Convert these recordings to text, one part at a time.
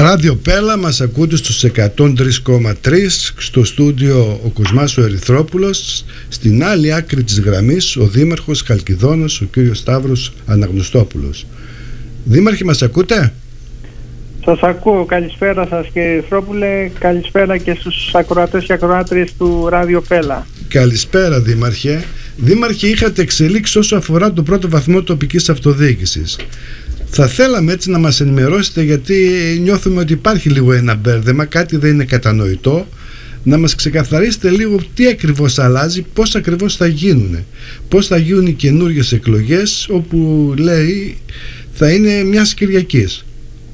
Ράδιο Πέλα, μας ακούτε στους 103,3, στο στούντιο ο Κοσμάς ο Ερυθρόπουλος, στην άλλη άκρη της γραμμής ο Δήμαρχος Χαλκιδόνος, ο κύριος Σταύρος Αναγνωστόπουλος. Δήμαρχε, μας ακούτε? Σας ακούω. Καλησπέρα σας κύριε Ερυθρόπουλε, καλησπέρα και στους ακροατές και ακροάτριες του Ράδιο Πέλα. Καλησπέρα Δήμαρχε. Δήμαρχε, είχατε εξελίξει όσο αφορά το πρώτο βαθμό τοπικής αυτοδιοίκησης. Θα θέλαμε έτσι να μας ενημερώσετε, γιατί νιώθουμε ότι υπάρχει λίγο ένα μπέρδεμα, κάτι δεν είναι κατανοητό. Να μας ξεκαθαρίσετε λίγο τι ακριβώς αλλάζει, πώς ακριβώς θα γίνουν. Πώς θα γίνουν οι καινούργιες εκλογές, όπου λέει θα είναι μιας Κυριακής.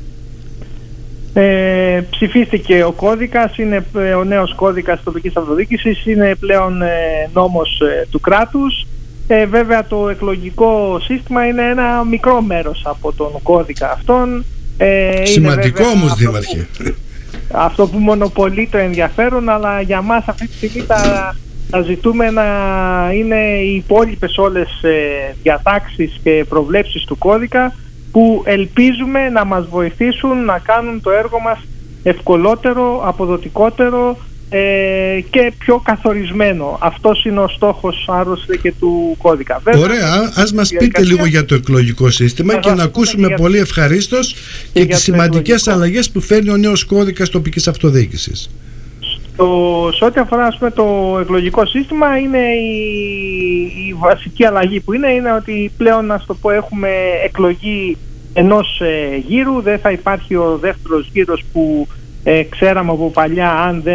Ψηφίστηκε ο κώδικας, είναι ο νέος κώδικας τοπικής αυτοδιοίκησης, είναι πλέον νόμος του κράτους. Βέβαια το εκλογικό σύστημα είναι ένα μικρό μέρος από τον κώδικα αυτόν. Σημαντικό είναι όμως Δήμαρχε. Αυτό που μονοπολεί το ενδιαφέρον, αλλά για μας αυτή τη στιγμή τα ζητούμενα είναι οι υπόλοιπες όλες διατάξεις και προβλέψεις του κώδικα, που ελπίζουμε να μας βοηθήσουν να κάνουν το έργο μας ευκολότερο, αποδοτικότερο και πιο καθορισμένο. Αυτός είναι ο στόχος άλλωστε και του κώδικα. Βέβαια, ωραία, ας μας πείτε λίγο για το εκλογικό σύστημα και να ακούσουμε πολύ ευχαρίστως και τις σημαντικές αλλαγές που φέρνει ο νέος κώδικας τοπικής αυτοδιοίκησης. Σε ό,τι αφορά το εκλογικό σύστημα, είναι η βασική αλλαγή που είναι ότι πλέον, να το πω, έχουμε εκλογή ενός γύρου. Δεν θα υπάρχει ο δεύτερος γύρος που ξέραμε από παλιά,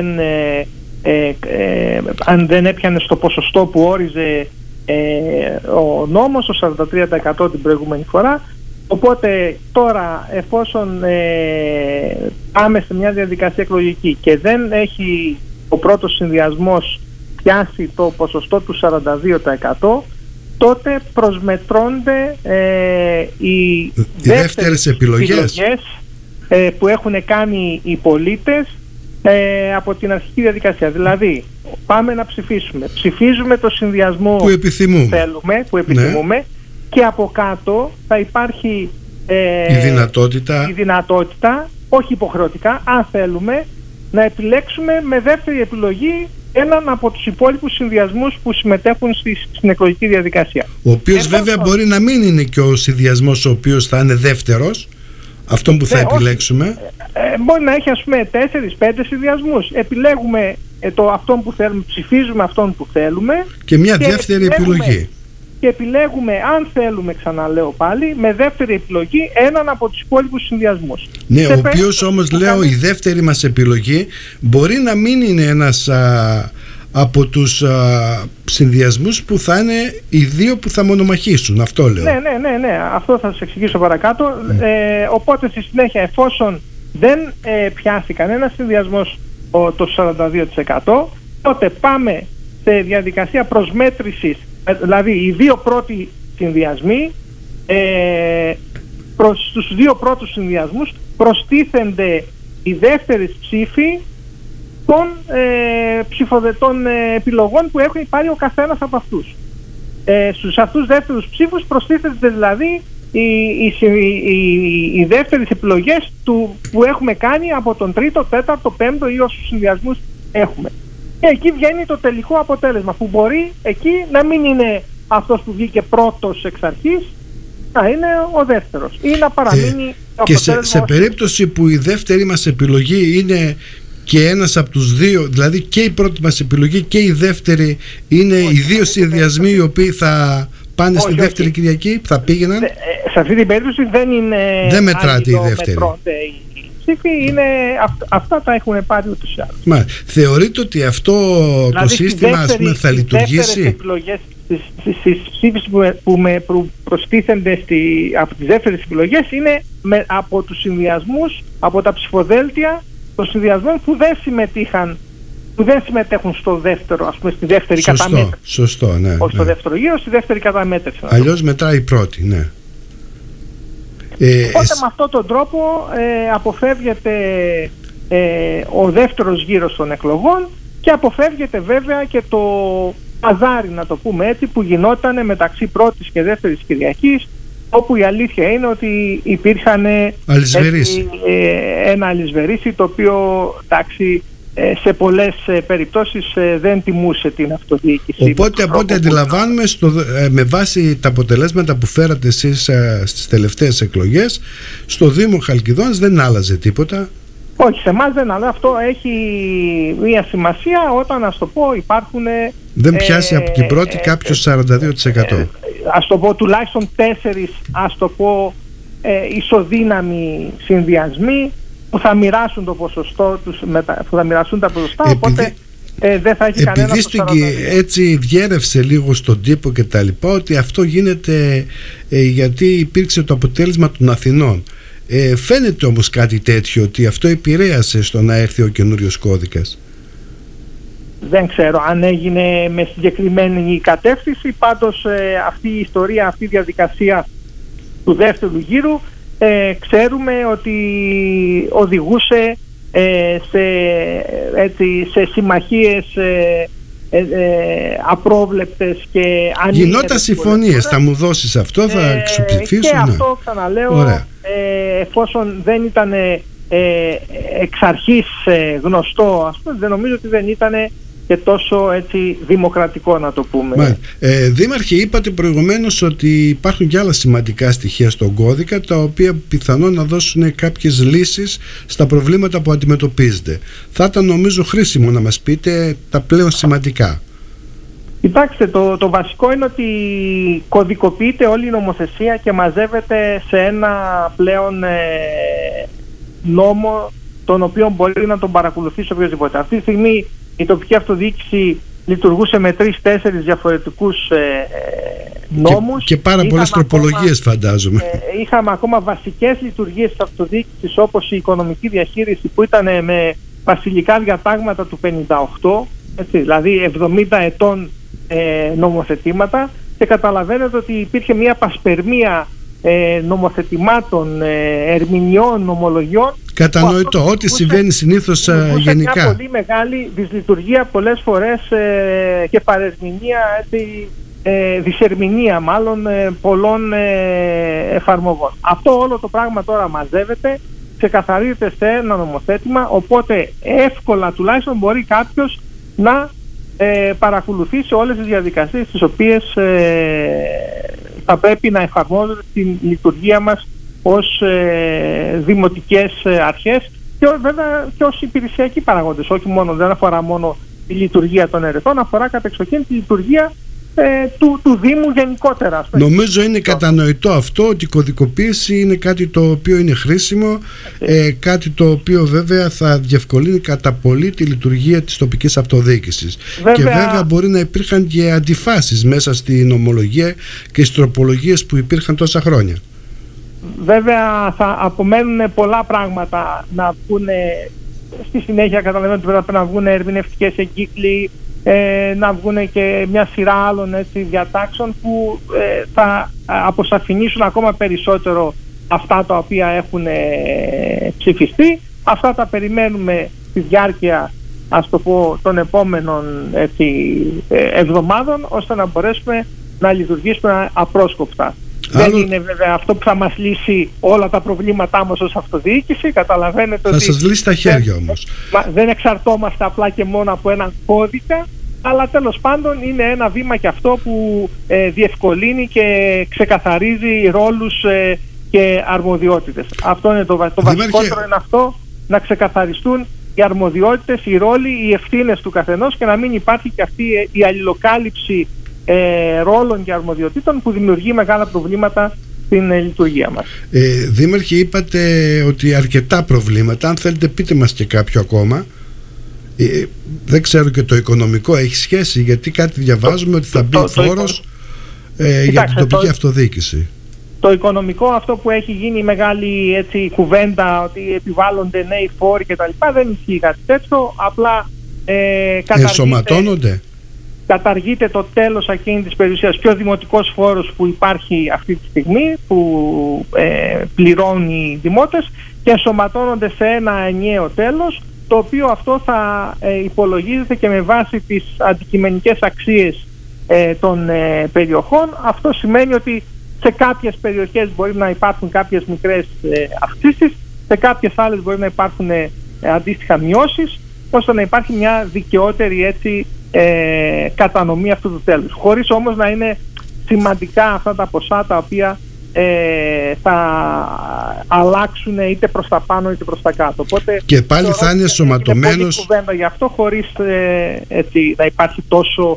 αν δεν έπιανε στο ποσοστό που όριζε ο νόμος, το 43% την προηγούμενη φορά. Οπότε τώρα, εφόσον πάμε σε μια διαδικασία εκλογική και δεν έχει ο πρώτος συνδυασμός πιάσει το ποσοστό του 42%, τότε προσμετρώνται οι δεύτερες επιλογές που έχουν κάνει οι πολίτες από την αρχική διαδικασία. Δηλαδή, πάμε να ψηφίσουμε. Ψηφίζουμε το συνδυασμό που επιθυμούμε. Ναι. Και από κάτω θα υπάρχει η δυνατότητα, όχι υποχρεωτικά, αν θέλουμε, να επιλέξουμε με δεύτερη επιλογή έναν από τους υπόλοιπους συνδυασμούς που συμμετέχουν στην εκλογική διαδικασία. Ο οποίος βέβαια μπορεί να μην είναι και ο συνδυασμός ο οποίος θα είναι δεύτερος, αυτόν που θα επιλέξουμε. Μπορεί να έχει, ας πούμε, 4-5 συνδυασμούς. Επιλέγουμε αυτόν που θέλουμε, ψηφίζουμε αυτόν που θέλουμε και μια δεύτερη επιλογή. Και επιλέγουμε, αν θέλουμε, ξαναλέω πάλι, με δεύτερη επιλογή έναν από τους υπόλοιπους συνδυασμούς. Ναι, ο οποίος όμως, λέω, η δεύτερη μας επιλογή μπορεί να μην είναι ένας από τους συνδυασμούς που θα είναι οι δύο που θα μονομαχήσουν. Αυτό λέω. Ναι. Αυτό θα σας εξηγήσω παρακάτω. Οπότε στη συνέχεια, εφόσον δεν πιάσει κανένα συνδυασμός το 42%, τότε πάμε σε διαδικασία προσμέτρησης. Δηλαδή οι δύο πρώτοι συνδυασμοί, στους δύο πρώτους συνδυασμούς προστίθενται οι δεύτερες ψήφοι των ψηφοδετών επιλογών που έχει πάρει ο καθένας από αυτούς. Στους αυτούς δεύτερους ψήφους προστίθενται δηλαδή οι δεύτερες επιλογές που έχουμε κάνει από τον τρίτο, τέταρτο, πέμπτο ή όσους συνδυασμούς έχουμε. Και εκεί βγαίνει το τελικό αποτέλεσμα, που μπορεί εκεί να μην είναι αυτός που βγήκε πρώτος εξ αρχής, να είναι ο δεύτερος ή να παραμείνει και σε περίπτωση που η δεύτερη μας επιλογή είναι και ένας από τους δύο, δηλαδή και η πρώτη μας επιλογή και η δεύτερη είναι οι δύο συνδυασμοί οι οποίοι θα πάνε στη δεύτερη Κυριακή, θα πήγαιναν. Σε αυτή την περίπτωση δεν μετράται η δεύτερη. Αυτά τα έχουν πάρει ούτως ή άλλως. Θεωρείτε ότι αυτό δηλαδή, το σύστημα θα λειτουργήσει? Στις ψήφους που προστίθενται από τις δεύτερες επιλογές είναι από τους συνδυασμούς, από τα ψηφοδέλτια των συνδυασμών που δεν συμμετέχουν στο δεύτερο, ας πούμε, στη δεύτερη καταμέτρηση. Σωστό, ναι. Όχι στο δεύτερο γύρο, στη δεύτερη καταμέτρηση. Αλλιώς μετράει η πρώτη, ναι. Οπότε με αυτόν τον τρόπο αποφεύγεται ο δεύτερος γύρος των εκλογών και αποφεύγεται βέβαια και το παζάρι, να το πούμε έτσι, που γινόταν μεταξύ πρώτης και δεύτερης Κυριακής, όπου η αλήθεια είναι ότι υπήρχαν ένα αλυσβερίσι το οποίο, εντάξει, σε πολλές περιπτώσεις δεν τιμούσε την αυτοδιοίκηση. Οπότε από ό,τι αντιλαμβάνουμε, με βάση τα αποτελέσματα που φέρατε εσείς στις τελευταίες εκλογές, στο Δήμο Χαλκιδόνας δεν άλλαζε τίποτα. Όχι, σε εμάς δεν, αλλά αυτό έχει μία σημασία όταν, ας το πω, υπάρχουν... Δεν πιάσει από την πρώτη κάποιος 42%. Ας το πω, τουλάχιστον 4, ας το πω, ισοδύναμοι συνδυασμοί που θα μοιράσουν το ποσοστό τους, που θα μοιραστούν τα ποσοστά, οπότε δεν θα έχει κανένα... Επειδή έτσι διέρευσε λίγο στον τύπο και τα λοιπά, ότι αυτό γίνεται γιατί υπήρξε το αποτέλεσμα των Αθηνών. Φαίνεται όμως κάτι τέτοιο, ότι αυτό επηρέασε στο να έρθει ο καινούριος κώδικας? Δεν ξέρω αν έγινε με συγκεκριμένη κατεύθυνση, πάντως αυτή η ιστορία, αυτή η διαδικασία του δεύτερου γύρου ξέρουμε ότι οδηγούσε σε συμμαχίες απρόβλεπτες και ανήλυτες. Γινόταν συμφωνίες, θα μου δώσεις αυτό, θα εξουψηφίσω. Και αυτό, ξαναλέω, εφόσον δεν ήταν εξ αρχής γνωστό, ας πούμε, δεν νομίζω ότι δεν ήταν και τόσο έτσι δημοκρατικό, να το πούμε. Δήμαρχε, είπατε προηγουμένως ότι υπάρχουν και άλλα σημαντικά στοιχεία στον κώδικα, τα οποία πιθανόν να δώσουν κάποιες λύσεις στα προβλήματα που αντιμετωπίζετε. Θα ήταν, νομίζω, χρήσιμο να μας πείτε τα πλέον σημαντικά. Κοιτάξτε, το βασικό είναι ότι κωδικοποιείται όλη η νομοθεσία και μαζεύεται σε ένα πλέον νόμο, τον οποίο μπορεί να τον παρακολουθήσει οποιοδήποτε. Αυτή τη στιγμή η τοπική αυτοδιοίκηση λειτουργούσε με 3-4 διαφορετικούς νόμους. Και πάρα πολλές τροπολογίες, φαντάζομαι. Είχαμε ακόμα βασικές λειτουργίες της αυτοδιοίκησης, όπως η οικονομική διαχείριση, που ήταν με βασιλικά διατάγματα του 58, έτσι, δηλαδή 70 ετών νομοθετήματα, και καταλαβαίνετε ότι υπήρχε μια πασπερμία νομοθετημάτων, ερμηνεών, νομολογιών. Κατανοητό, ό,τι συμβαίνει συνήθως γενικά. Μια πολύ μεγάλη δυσλειτουργία πολλές φορές και παρερμηνεία, δυσερμηνία μάλλον πολλών εφαρμογών. Αυτό όλο το πράγμα τώρα μαζεύεται, ξεκαθαρίζεται σε ένα νομοθέτημα, οπότε εύκολα τουλάχιστον μπορεί κάποιος να παρακολουθήσει όλες τις διαδικασίες τις οποίες θα πρέπει να εφαρμόζονται την λειτουργία μας ως δημοτικές αρχές και βέβαια και ως υπηρεσιακοί παραγόντες. Όχι μόνο, δεν αφορά μόνο τη λειτουργία των ερετών, αφορά κατεξοχήν τη λειτουργία του Δήμου γενικότερα. Νομίζω είναι κατανοητό αυτό, ότι η κωδικοποίηση είναι κάτι το οποίο είναι χρήσιμο, κάτι το οποίο βέβαια θα διευκολύνει κατά πολύ τη λειτουργία της τοπικής αυτοδιοίκησης. Και βέβαια μπορεί να υπήρχαν και αντιφάσεις μέσα στην ομολογία και στις τροπολογίες που υπήρχαν τόσα χρόνια. Βέβαια θα απομένουν πολλά πράγματα να βγουν στη συνέχεια. Καταλαβαίνω ότι πρέπει να βγουν ερμηνευτικές εγκύκλοι, να βγουν και μια σειρά άλλων διατάξεων που θα αποσαφηνίσουν ακόμα περισσότερο αυτά τα οποία έχουν ψηφιστεί. Αυτά τα περιμένουμε στη διάρκεια, ας το πω, των επόμενων εβδομάδων, ώστε να μπορέσουμε να λειτουργήσουμε απρόσκοπτα. Δεν είναι βέβαια αυτό που θα μας λύσει όλα τα προβλήματά μας ως αυτοδιοίκηση. Καταλαβαίνετε ότι θα σας λύσει τα χέρια όμως. Δεν εξαρτώμαστε απλά και μόνο από έναν κώδικα, αλλά τέλος πάντων είναι ένα βήμα και αυτό που διευκολύνει και ξεκαθαρίζει ρόλους και αρμοδιότητες. Αυτό είναι το βασικότερο, είναι αυτό, να ξεκαθαριστούν οι αρμοδιότητες, οι ρόλοι, οι ευθύνες του καθενός και να μην υπάρχει και αυτή η αλληλοκάλυψη ρόλων και αρμοδιοτήτων που δημιουργεί μεγάλα προβλήματα στην λειτουργία μας. Δήμαρχε, είπατε ότι αρκετά προβλήματα. Αν θέλετε πείτε μας και κάποιο ακόμα. Δεν ξέρω, και το οικονομικό έχει σχέση, γιατί κάτι διαβάζουμε ότι θα μπει φόρος για την τοπική αυτοδιοίκηση. Το οικονομικό, αυτό που έχει γίνει μεγάλη κουβέντα, ότι επιβάλλονται νέοι φόροι κτλ., δεν ισχύει κάτι τέτοιο. Απλά ενσωματώνονται. Καταργείται το τέλος ακίνητης περιουσίας και ο δημοτικός φόρος που υπάρχει αυτή τη στιγμή, που πληρώνουν οι δημότες, και ενσωματώνονται σε ένα ενιαίο τέλος, το οποίο αυτό θα υπολογίζεται και με βάση τις αντικειμενικές αξίες των περιοχών. Αυτό σημαίνει ότι Σε κάποιες περιοχές μπορεί να υπάρχουν κάποιες μικρές αυξήσεις, σε κάποιες άλλες μπορεί να υπάρχουν αντίστοιχα μειώσεις, ώστε να υπάρχει μια δικαιότερη έτσι, κατανομή αυτού του τέλους. Χωρίς όμως να είναι σημαντικά αυτά τα ποσά τα οποία θα αλλάξουν είτε προς τα πάνω είτε προς τα κάτω. Οπότε, και πάλι θα είναι σωματωμένος. Είναι πολύ κουβέντα γι' αυτό, χωρίς έτσι, να υπάρχει τόσο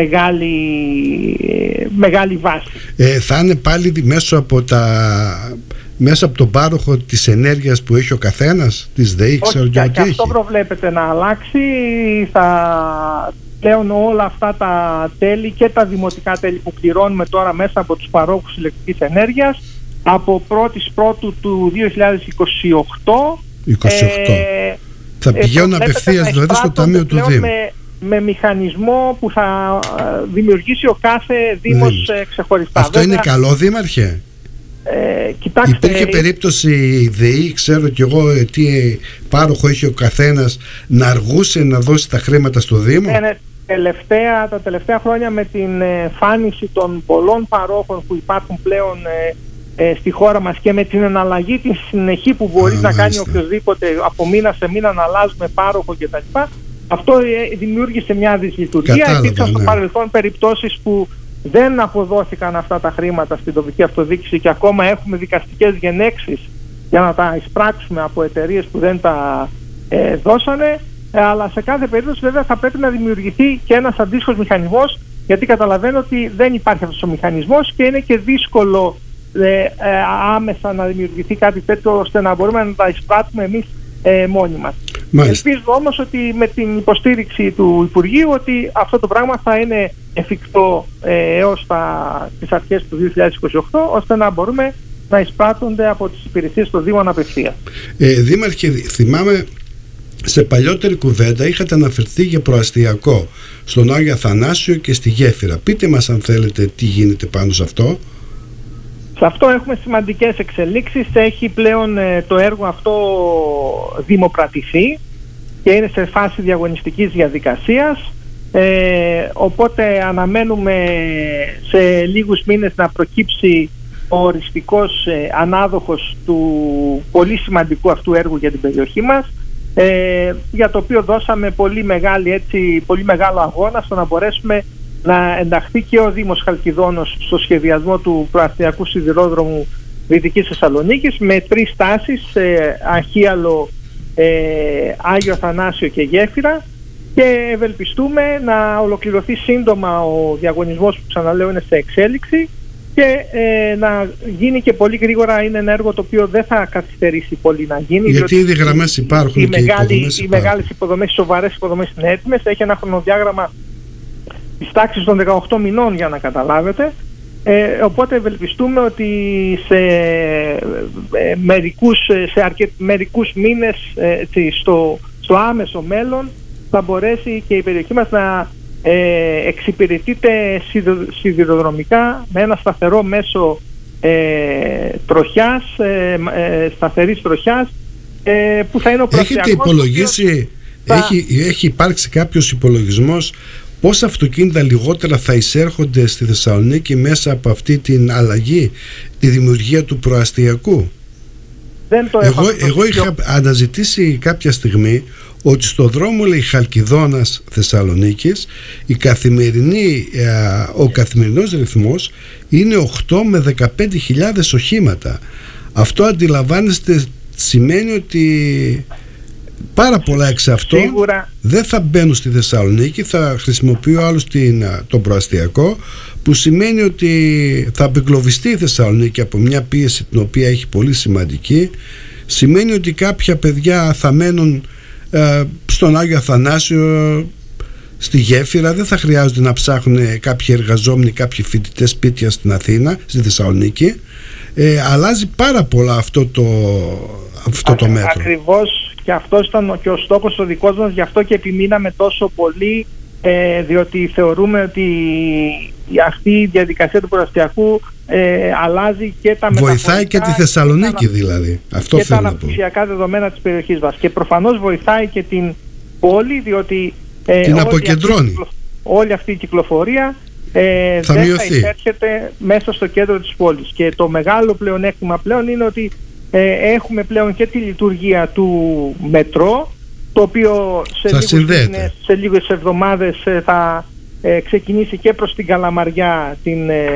μεγάλη βάση. Θα είναι πάλι μέσα από τον πάροχο της ενέργειας που έχει ο καθένας, της ΔΕΗ, ξέρω και αυτό έχει. Προβλέπεται να αλλάξει. Πλέον όλα αυτά τα τέλη και τα δημοτικά τέλη που πληρώνουμε τώρα μέσα από τους παρόχους ηλεκτρικής ενέργειας από 1η Πρώτου του 2028 θα πηγαίνουν απευθείας δηλαδή στο Ταμείο του Δήμου. Με μηχανισμό που θα δημιουργήσει ο κάθε Δήμος ξεχωριστά. Αυτό είναι καλό, Δήμαρχε? Κοιτάξτε, υπήρχε περίπτωση η ΔΕΗ, ξέρω κι εγώ τι πάροχο έχει ο καθένας, να αργούσε να δώσει τα χρήματα στο Δήμο? Τα τελευταία χρόνια, με την εμφάνιση των πολλών παρόχων που υπάρχουν πλέον στη χώρα μας και με την εναλλαγή τη συνεχή που μπορεί να κάνει οποιοδήποτε από μήνα σε μήνα, να αλλάζουμε πάροχο κτλ., αυτό δημιούργησε μια δυσλειτουργία. Υπήρξαν στο παρελθόν περιπτώσεις που δεν αποδόθηκαν αυτά τα χρήματα στην τοπική αυτοδιοίκηση και ακόμα έχουμε δικαστικές γενέξεις για να τα εισπράξουμε από εταιρείες που δεν τα δώσανε. Αλλά σε κάθε περίπτωση βέβαια θα πρέπει να δημιουργηθεί και ένας αντίστοιχος μηχανισμός, γιατί καταλαβαίνω ότι δεν υπάρχει αυτός ο μηχανισμός και είναι και δύσκολο άμεσα να δημιουργηθεί κάτι τέτοιο ώστε να μπορούμε να τα εισπράττουμε εμείς μόνοι μας. Ελπίζω όμως ότι με την υποστήριξη του Υπουργείου ότι αυτό το πράγμα θα είναι εφικτό έως τις αρχές του 2028, ώστε να μπορούμε να εισπράττονται από τις υπηρεσίες των Δήμων απευθείας. Δήμαρχε, θυμάμαι σε παλιότερη κουβέντα είχατε αναφερθεί για προαστιακό στον Άγιο Αθανάσιο και στη Γέφυρα. Πείτε μας αν θέλετε τι γίνεται πάνω σε αυτό. Σε αυτό έχουμε σημαντικές εξελίξεις. Έχει πλέον το έργο αυτό δημοπρατηθεί και είναι σε φάση διαγωνιστικής διαδικασίας. Οπότε αναμένουμε σε λίγους μήνες να προκύψει ο οριστικός ανάδοχος του πολύ σημαντικού αυτού έργου για την περιοχή μας, για το οποίο δώσαμε πολύ μεγάλο αγώνα στο να μπορέσουμε να ενταχθεί και ο Δήμος Χαλκιδόνος στο σχεδιασμό του προαστιακού σιδηρόδρομου Δυτικής Θεσσαλονίκης με 3 στάσεις, Αχίαλο, Άγιο Αθανάσιο και Γέφυρα, και ευελπιστούμε να ολοκληρωθεί σύντομα ο διαγωνισμός που, ξαναλέω, είναι σε εξέλιξη και να γίνει και πολύ γρήγορα. Είναι ένα έργο το οποίο δεν θα καθυστερήσει πολύ να γίνει, γιατί ήδη γραμμές υπάρχουν οι μεγάλες υποδομές, οι σοβαρές υποδομές είναι έτοιμες. Έχει ένα χρονοδιάγραμμα της τάξης των 18 μηνών, για να καταλάβετε. Οπότε ευελπιστούμε ότι σε μερικούς μήνες στο άμεσο μέλλον θα μπορέσει και η περιοχή μας να εξυπηρετείται σιδηροδρομικά με ένα σταθερό μέσο τροχιάς, σταθερής τροχιάς, που θα είναι ο προαστιακός. Έχετε υπολογίσει, έχει υπάρξει κάποιος υπολογισμός πόσα αυτοκίνητα λιγότερα θα εισέρχονται στη Θεσσαλονίκη μέσα από αυτή την αλλαγή, τη δημιουργία του προαστιακού? Εγώ είχα αναζητήσει κάποια στιγμή ότι στο δρόμο, λέει, Χαλκιδόνας Θεσσαλονίκης ο καθημερινός ρυθμός είναι 8 με 15.000 οχήματα. Αυτό, αντιλαμβάνεστε, σημαίνει ότι πάρα πολλά εξ αυτών δεν θα μπαίνουν στη Θεσσαλονίκη, θα χρησιμοποιεί ο άλλος τον προαστιακό, που σημαίνει ότι θα απεγκλωβιστεί η Θεσσαλονίκη από μια πίεση την οποία έχει πολύ σημαντική. Σημαίνει ότι κάποια παιδιά θα μένουν στον Άγιο Αθανάσιο, στη Γέφυρα, δεν θα χρειάζονται να ψάχνουν κάποιοι εργαζόμενοι, κάποιοι φοιτητές σπίτια στην Αθήνα, στη Θεσσαλονίκη. Αλλάζει πάρα πολλά αυτό το μέτρο. Ακριβώς, και αυτός ήταν και ο στόχος ο δικός μας, γι' αυτό και επιμείναμε τόσο πολύ, διότι θεωρούμε ότι αυτή η διαδικασία του προαστιακού αλλάζει και τα βοηθάει και τη Θεσσαλονίκη, δηλαδή. Αυτό και τα αναπτυξιακά δεδομένα της περιοχής μας. Και προφανώς βοηθάει και την πόλη, διότι την αποκεντρώνει. Όλη αυτή η κυκλοφορία δεν θα υπέρχεται μέσα στο κέντρο της πόλης. Και το μεγάλο πλεονέκτημα πλέον είναι ότι έχουμε πλέον και τη λειτουργία του μετρό, το οποίο σε λίγες εβδομάδες θα ξεκινήσει και προς την Καλαμαριά τη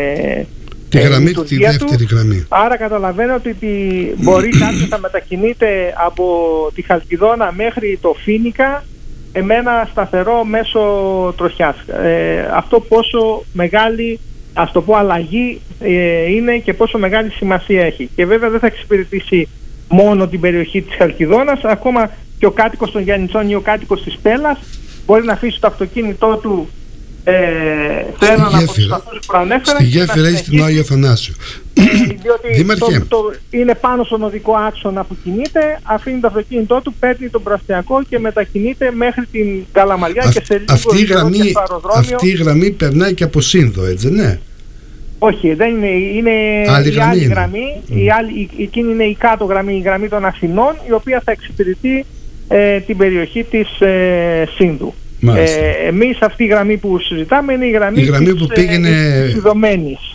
δεύτερη γραμμή. Άρα καταλαβαίνω ότι μπορεί κάποιος να μετακινείται από τη Χαλκιδόνα μέχρι το Φοίνικα με ένα σταθερό μέσο τροχιάς. Αυτό πόσο μεγάλη, ας το πω, αλλαγή είναι και πόσο μεγάλη σημασία έχει. Και βέβαια δεν θα εξυπηρετήσει μόνο την περιοχή της Χαλκιδόνας, ακόμα και ο κάτοικος των Γιαννητσών ή ο κάτοικος της Πέλας μπορεί να αφήσει το αυτοκίνητό του έναν από τους σταθμούς που προανέφερα. Στη γέφυρα ή στην Άγιο Αθανάσιο. Διότι είναι πάνω στον οδικό άξονα που κινείται, αφήνει το αυτοκίνητό του, παίρνει τον προαστιακό και μετακινείται μέχρι την Καλαμαριά και σε λίγο αυτή η γραμμή περνάει και από Σύνδο, έτσι, ναι? Όχι, δεν είναι η άλλη γραμμή. Εκείνη είναι η κάτω γραμμή, η γραμμή των Αθηνών, η οποία θα εξυπηρετεί την περιοχή της Σύνδου. Εμείς αυτή η γραμμή που συζητάμε είναι η γραμμή που πήγαινε της Ιδωμένης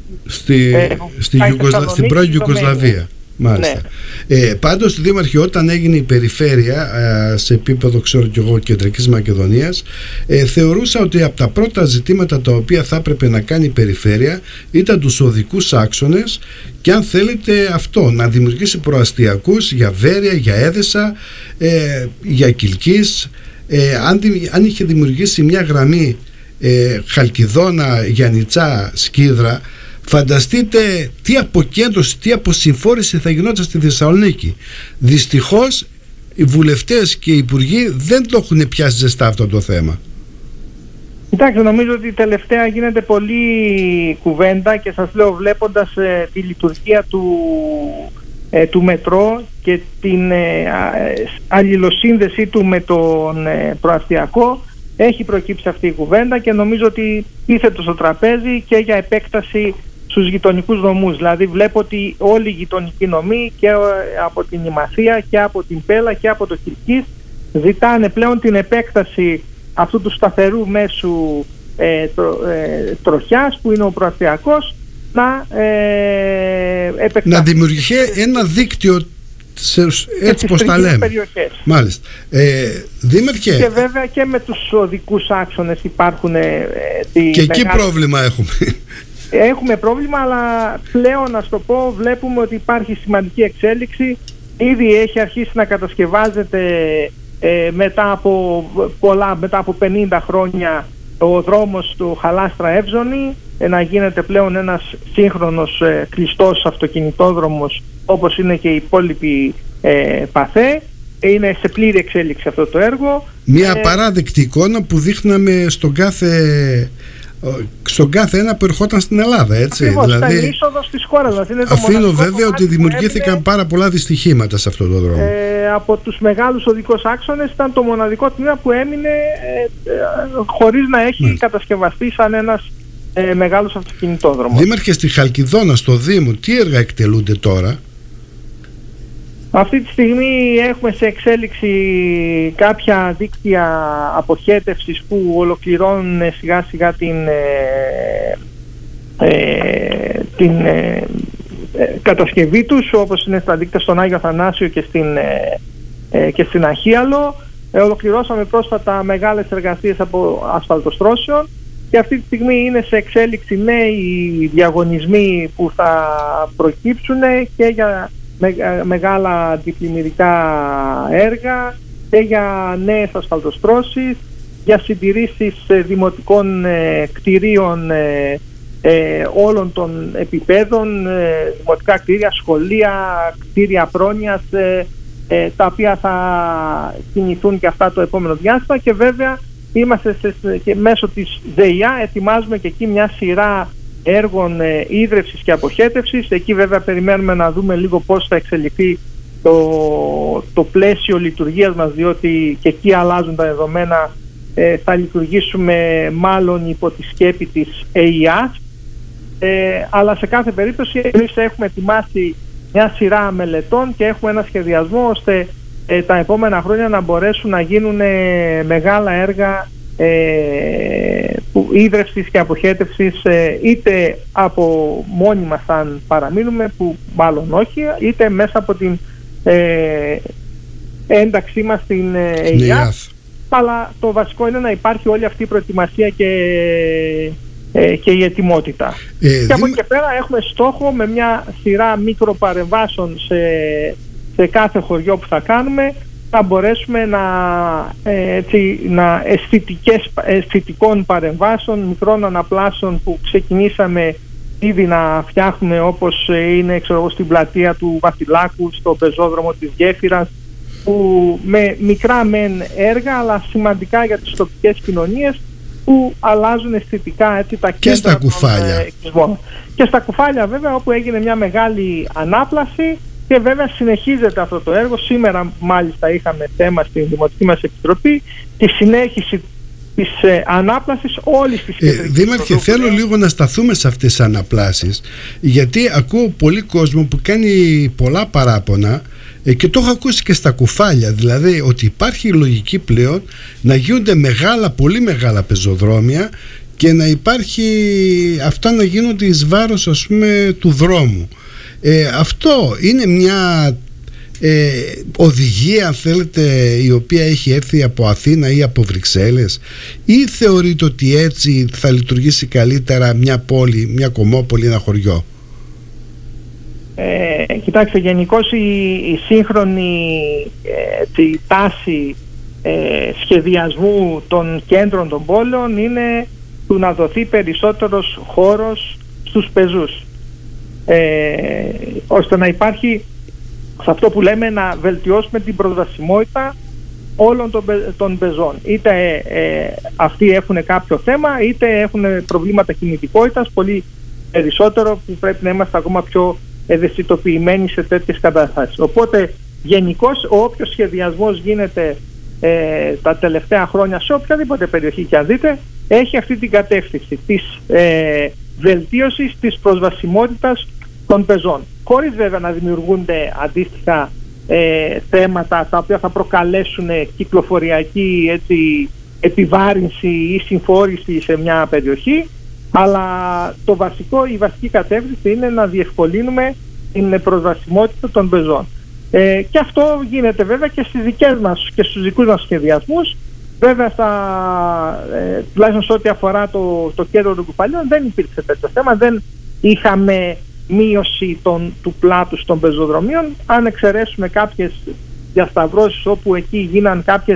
στην πρώην Ιουγκοσλαβία. Μάλιστα. Ναι. Πάντως, Δήμαρχε, όταν έγινε η περιφέρεια σε επίπεδο, ξέρω κι εγώ, Κεντρικής Μακεδονίας, θεωρούσα ότι από τα πρώτα ζητήματα τα οποία θα έπρεπε να κάνει η περιφέρεια ήταν τους οδικούς άξονες και, αν θέλετε, αυτό, να δημιουργήσει προαστιακούς για Βέρεια, για Έδεσα, για Κιλκής. Αν είχε δημιουργήσει μια γραμμή Χαλκιδόνα, Γιαννητσά, Σκύδρα, φανταστείτε τι αποκέντρωση, τι αποσυμφόρηση θα γινόταν στη Θεσσαλονίκη. Δυστυχώς οι βουλευτές και οι υπουργοί δεν το έχουν πιάσει ζεστά αυτό το θέμα. Κοιτάξτε, νομίζω ότι τελευταία γίνεται πολλή κουβέντα και σας λέω, βλέποντας τη λειτουργία του μετρό και την αλληλοσύνδεσή του με τον προαστιακό, έχει προκύψει αυτή η κουβέντα και νομίζω ότι τίθεται στο τραπέζι και για επέκταση στους γειτονικούς νομούς. Δηλαδή βλέπω ότι όλοι οι γειτονικοί νομοί και από την Ημαθία και από την Πέλα και από το Κιλκής ζητάνε πλέον την επέκταση αυτού του σταθερού μέσου τροχιάς που είναι ο προαστιακός, να δημιουργηθεί ένα δίκτυο έτσι πως τα λέμε. Περιοχές. Μάλιστα. Δήμαρχε. Και βέβαια και με τους οδικούς άξονες υπάρχουν και εκεί πρόβλημα έχουμε. Έχουμε πρόβλημα, αλλά πλέον, να το πω, βλέπουμε ότι υπάρχει σημαντική εξέλιξη. Ήδη έχει αρχίσει να κατασκευάζεται μετά από 50 χρόνια ο δρόμος του Χαλάστρα-Εύζωνη, να γίνεται πλέον ένας σύγχρονος κλειστός αυτοκινητόδρομος, όπως είναι και η υπόλοιπη Παθέ. Είναι σε πλήρη εξέλιξη αυτό το έργο. Μια παράδεκτη εικόνα που δείχναμε στον κάθε ένα που ερχόταν στην Ελλάδα, έτσι. Ακριβώς, δηλαδή, ήταν είσοδος της χώρας μας. Αφήνω βέβαια ότι δημιουργήθηκαν πάρα πολλά δυστυχήματα σε αυτό το δρόμο. Από τους μεγάλους οδικούς άξονες ήταν το μοναδικό τμήμα που έμεινε χωρίς να έχει κατασκευαστεί σαν ένας μεγάλος αυτοκινητόδρομος. Δήμαρχε, στη Χαλκιδόνα, στο Δήμο, τι έργα εκτελούνται τώρα? Αυτή τη στιγμή έχουμε σε εξέλιξη κάποια δίκτυα αποχέτευσης που ολοκληρώνουν σιγά σιγά την κατασκευή τους, όπως είναι στα δίκτυα στον Άγιο Αθανάσιο και στην Αχίαλο. Ολοκληρώσαμε πρόσφατα μεγάλες εργασίες από ασφαλτοστρώσεων και αυτή τη στιγμή είναι σε εξέλιξη νέοι διαγωνισμοί που θα προκύψουν και για μεγάλα αντιπλημμυρικά έργα και για νέες ασφαλτοστρώσεις, για συντηρήσεις δημοτικών κτηρίων όλων των επιπέδων, δημοτικά κτίρια, σχολεία, κτίρια πρόνοιας, τα οποία θα κινηθούν και αυτά το επόμενο διάστημα. Και βέβαια είμαστε και μέσω της ΔΕΙΑ ετοιμάζουμε και εκεί μια σειρά έργων ίδρευσης και αποχέτευσης. Εκεί βέβαια περιμένουμε να δούμε λίγο πώς θα εξελιχθεί το πλαίσιο λειτουργίας μας, διότι και εκεί αλλάζουν τα δεδομένα. Θα λειτουργήσουμε μάλλον υπό τη σκέπη της ΕΙΑΣ, αλλά σε κάθε περίπτωση εμείς έχουμε ετοιμάσει μια σειρά μελετών και έχουμε ένα σχεδιασμό ώστε τα επόμενα χρόνια να μπορέσουν να γίνουν μεγάλα έργα ίδρευσης και αποχέτευσης, είτε από μόνοι μας αν παραμείνουμε, που μάλλον όχι, είτε μέσα από την ένταξή μας στην ΕΙΑΘ. Αλλά το βασικό είναι να υπάρχει όλη αυτή η προετοιμασία και η ετοιμότητα. Και από εκεί και πέρα έχουμε στόχο με μια σειρά μικροπαρεμβάσεων σε κάθε χωριό που θα κάνουμε, θα μπορέσουμε να αισθητικών παρεμβάσεων, μικρών αναπλάσεων που ξεκινήσαμε ήδη να φτιάχνουμε, όπως είναι στην πλατεία του Βασιλάκου, στο πεζόδρομο της Γέφυρας, που με μικρά μεν έργα αλλά σημαντικά για τις τοπικές κοινωνίες, που αλλάζουν αισθητικά τα και στα κουφάλια. Και στα κουφάλια βέβαια, όπου έγινε μια μεγάλη ανάπλαση, και βέβαια συνεχίζεται αυτό το έργο. Σήμερα μάλιστα είχαμε θέμα στην Δημοτική μας Επιτροπή τη συνέχιση της ανάπλασης όλης της κεντρικής. Δήμαρχε, θέλω λίγο να σταθούμε σε αυτές τις αναπλάσεις, γιατί ακούω πολύ κόσμο που κάνει πολλά παράπονα, και το έχω ακούσει και στα κουφάλια, δηλαδή ότι υπάρχει η λογική πλέον να γίνονται μεγάλα, πολύ μεγάλα πεζοδρόμια και να υπάρχει αυτά να γίνονται εις βάρος, ας πούμε, του δρόμου. Αυτό είναι μια οδηγία, αν θέλετε, η οποία έχει έρθει από Αθήνα ή από Βρυξέλλες, ή θεωρείτε ότι έτσι θα λειτουργήσει καλύτερα μια πόλη, μια κομμόπολη, ένα χωριό? Κοιτάξτε, γενικώς η σύγχρονη τάση σχεδιασμού των κέντρων των πόλεων είναι του να δοθεί περισσότερος χώρος στους πεζούς, ώστε να υπάρχει, σε αυτό που λέμε, να βελτιώσουμε την προσβασιμότητα όλων των πεζών. Είτε αυτοί έχουν κάποιο θέμα, είτε έχουν προβλήματα κινητικότητας, πολύ περισσότερο, που πρέπει να είμαστε ακόμα πιο ευαισθητοποιημένοι σε τέτοιες καταστάσεις. Οπότε γενικώς όποιος σχεδιασμός γίνεται τα τελευταία χρόνια σε οποιαδήποτε περιοχή και αν δείτε, έχει αυτή την κατεύθυνση της βελτίωσης της προσβασιμότητας των πεζών, χωρίς βέβαια να δημιουργούνται αντίστοιχα θέματα τα οποία θα προκαλέσουν κυκλοφοριακή επιβάρυνση ή συμφόρηση σε μια περιοχή. Αλλά η βασική κατεύθυνση είναι να διευκολύνουμε την προσβασιμότητα των πεζών. Και αυτό γίνεται βέβαια και στις δικές μας και στους δικούς μας σχεδιασμούς. Βέβαια, τουλάχιστον σε ό,τι αφορά το κέντρο των κουφαλιών, δεν υπήρξε τέτοιο θέμα. Δεν είχαμε μείωση του πλάτους των πεζοδρομίων. Αν εξαιρέσουμε κάποιες διασταυρώσεις όπου εκεί γίναν κάποιες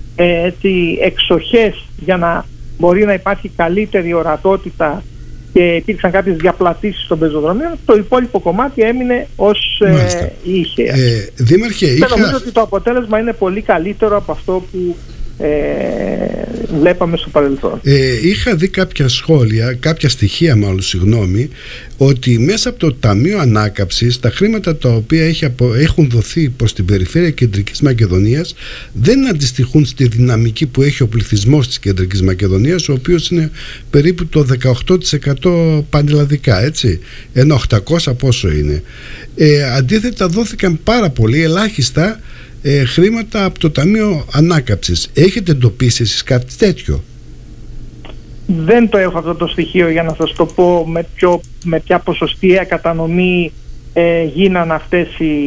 εξοχές για να μπορεί να υπάρχει καλύτερη ορατότητα και υπήρξαν κάποιες διαπλατήσεις των πεζοδρομίων, το υπόλοιπο κομμάτι έμεινε ως είχε. Δήμαρχε, νομίζω ότι το αποτέλεσμα είναι πολύ καλύτερο από αυτό που βλέπαμε στο παρελθόν. Είχα δει κάποια σχόλια, κάποια στοιχεία μάλλον, συγγνώμη, ότι μέσα από το Ταμείο Ανάκαμψης τα χρήματα τα οποία έχουν δοθεί προς την περιφέρεια Κεντρικής Μακεδονίας δεν αντιστοιχούν στη δυναμική που έχει ο πληθυσμός της Κεντρικής Μακεδονίας, ο οποίος είναι περίπου το 18% πανελλαδικά, έτσι, ενώ 800 πόσο είναι. Αντίθετα δόθηκαν πάρα πολύ ελάχιστα χρήματα από το Ταμείο Ανάκαμψης. Έχετε εντοπίσει εσείς κάτι τέτοιο? Δεν το έχω αυτό το στοιχείο για να σας το πω με ποια ποσοστιαία κατανομή γίναν αυτές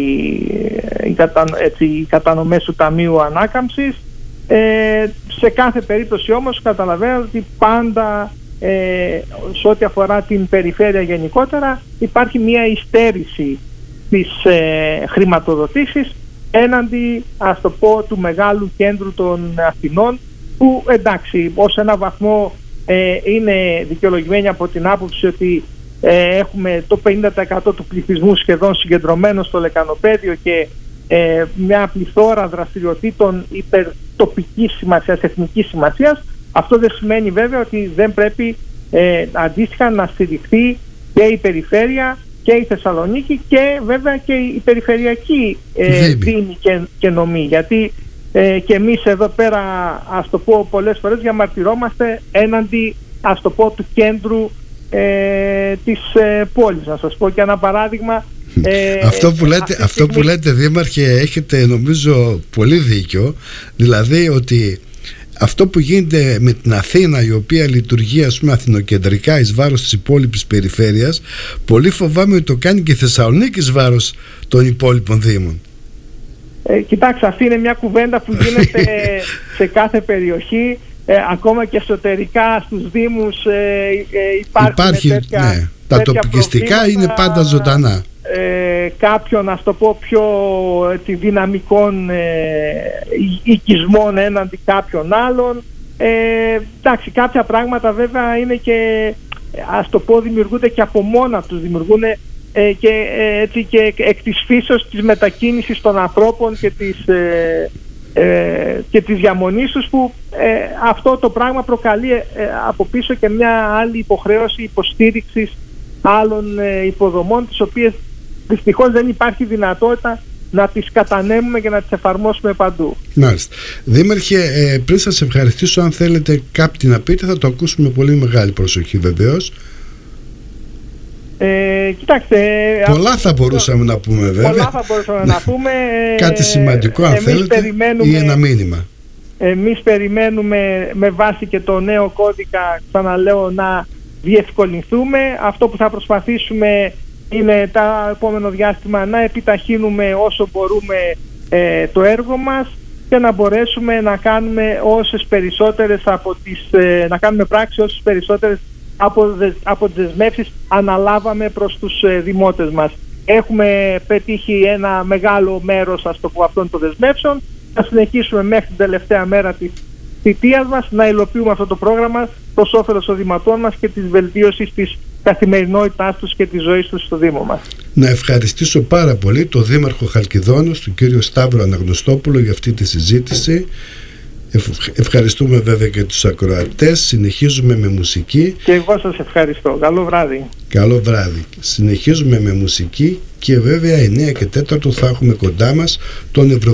οι κατανομές του Ταμείου Ανάκαμψης. Σε κάθε περίπτωση όμως καταλαβαίνω ότι πάντα σε ό,τι αφορά την περιφέρεια γενικότερα υπάρχει μια υστέρηση της χρηματοδοτήσης έναντι, ας το πω, του μεγάλου κέντρου των Αθηνών, που εντάξει, ως ένα βαθμό είναι δικαιολογημένη από την άποψη ότι έχουμε το 50% του πληθυσμού σχεδόν συγκεντρωμένο στο λεκανοπέδιο και μια πληθώρα δραστηριοτήτων υπερτοπικής σημασίας, εθνικής σημασίας. Αυτό δεν σημαίνει βέβαια ότι δεν πρέπει αντίστοιχα να στηριχθεί και η περιφέρεια και η Θεσσαλονίκη και βέβαια και η περιφερειακή δήμη και νομή, γιατί και εμείς εδώ πέρα, ας το πω, πολλές φορές διαμαρτυρόμαστε έναντι, ας το πω, του κέντρου της πόλης. Να σας πω και ένα παράδειγμα. Αυτό που λέτε, Δήμαρχε, έχετε νομίζω πολύ δίκιο, δηλαδή ότι αυτό που γίνεται με την Αθήνα, η οποία λειτουργεί ας πούμε αθηνοκεντρικά εις βάρος της υπόλοιπης περιφέρειας, πολύ φοβάμαι ότι το κάνει και η Θεσσαλονίκη εις βάρος των υπόλοιπων δήμων. Κοιτάξτε, αυτή είναι μια κουβέντα που γίνεται σε κάθε περιοχή, ακόμα και εσωτερικά στους δήμους υπάρχει τέτοια, ναι. Τα τοπικιστικά είναι πάντα ζωντανά. Κάποιων, ας το πω, πιο δυναμικών οικισμών έναντι κάποιων άλλων. Εντάξει, κάποια πράγματα βέβαια είναι και, ας το πω, δημιουργούνται και από μόνα τους, δημιουργούν και εκ της φύσεως της μετακίνησης των ανθρώπων και της διαμονής τους, που αυτό το πράγμα προκαλεί από πίσω και μια άλλη υποχρέωση υποστήριξης άλλων υποδομών, τις οποίες δυστυχώς δεν υπάρχει δυνατότητα να τις κατανέμουμε και να τις εφαρμόσουμε παντού. Μάλιστα. Δήμαρχε, πριν σας ευχαριστήσω, αν θέλετε κάτι να πείτε, θα το ακούσουμε με πολύ μεγάλη προσοχή βεβαίως. Κοιτάξτε, πολλά θα μπορούσαμε να πούμε βέβαια. Πολλά θα μπορούσαμε να πούμε. Κάτι σημαντικό αν θέλετε, ή ένα μήνυμα. Εμείς περιμένουμε με βάση και το νέο κώδικα, ξαναλέω, να διευκολυνθούμε. Αυτό που θα προσπαθήσουμε είναι τα επόμενο διάστημα να επιταχύνουμε όσο μπορούμε το έργο μας και να μπορέσουμε να κάνουμε όσες περισσότερες να κάνουμε πράξη όσες περισσότερες από τις δεσμεύσεις αναλάβαμε προς τους δημότες μας. Έχουμε πετύχει ένα μεγάλο μέρος, ας το πω, αυτών των δεσμεύσεων. Θα συνεχίσουμε μέχρι την τελευταία μέρα της θητείας μας να υλοποιούμε αυτό το πρόγραμμα προς όφελος των δημοτών μας και της βελτίωσης της καθημερινότητάς τους και της ζωής τους στο Δήμο μας. Να ευχαριστήσω πάρα πολύ τον Δήμαρχο Χαλκιδόνος, τον κύριο Σταύρο Αναγνωστόπουλο, για αυτή τη συζήτηση. Ευχαριστούμε βέβαια και τους ακροατές. Συνεχίζουμε με μουσική. Και εγώ σας ευχαριστώ. Καλό βράδυ. Καλό βράδυ. Συνεχίζουμε με μουσική και βέβαια 9 και 4 θα έχουμε κοντά μας τον